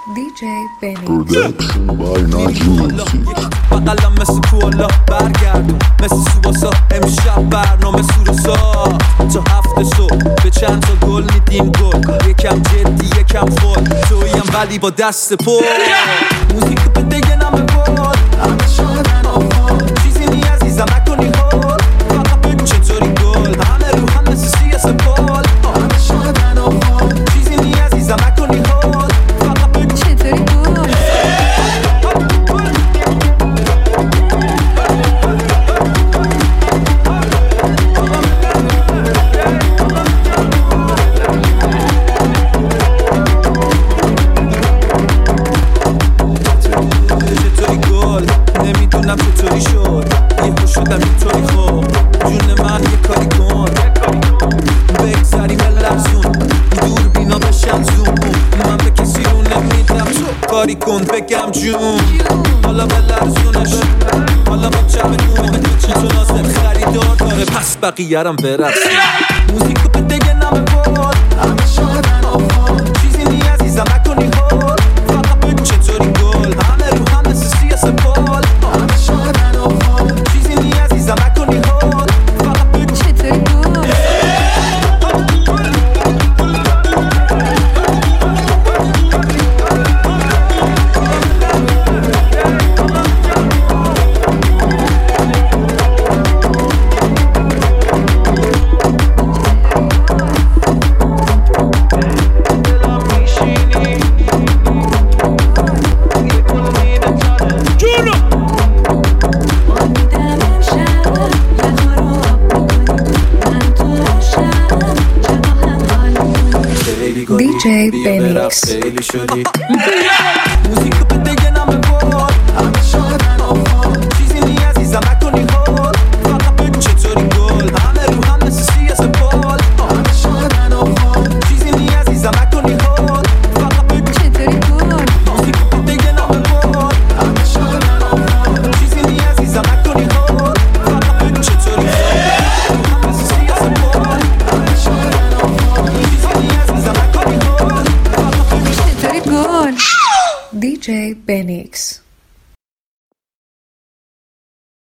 DJ Benix Production by Najim بقلم مثل کولا برگردم مثل سواسا امشب برنامه سورسا تا هفته صبح به چند تا گل میدیم گل یکم جدی یکم فول تویم ولی با دست پر موزیک بده یه نمه بود همه شادن آفان چیزی نی عزیزم نکنی هول فقط بگو چطوری گل همه رو هم مثل سیاس پول همه شادن آفان چیزی نی عزیزم نکنی هول فقط بگو چطوری گل نمیدونم چطوری شد یهو شدم اینطوری خوب جون من یه کاری کن بگذاریم لرزون دور بینا بشن زوم من به کسی رو نمیدم تو کاری کن بگم جون حالا به لرزونش حالا با چمه دومه تو نازم خریدار داره پس بقیه‌رم برقص موزیکو بده یه نمه بود همه شادن آفان چیزی نی عزیزم نکنی هول فقط بگو چطوری گل همه رو هم مثل سیاس پول همه شادن آفان چیزی نی عزیزم نکنی هول فقط بگو چطوری گل DJ Benix خیلی شدی موزیکو بده یه نمه بود همه شادن آفان چیزی نی عزیزم نکنی هول فقط بگو چطوری گل همه رو هم مثل سیاس پول همه شادن آفان چیزی نی عزیزم نکنی هول فقط بگو چطوری گل موزیکو بده یه نمه بود همه شادن آفان چیزی نی عزیزم نکنی هول فقط بگو چطوری گل هم مثل سیاس پول همه شادن آفان چیزی نی عزیزم نکنی هول چطوری گل DJ Benix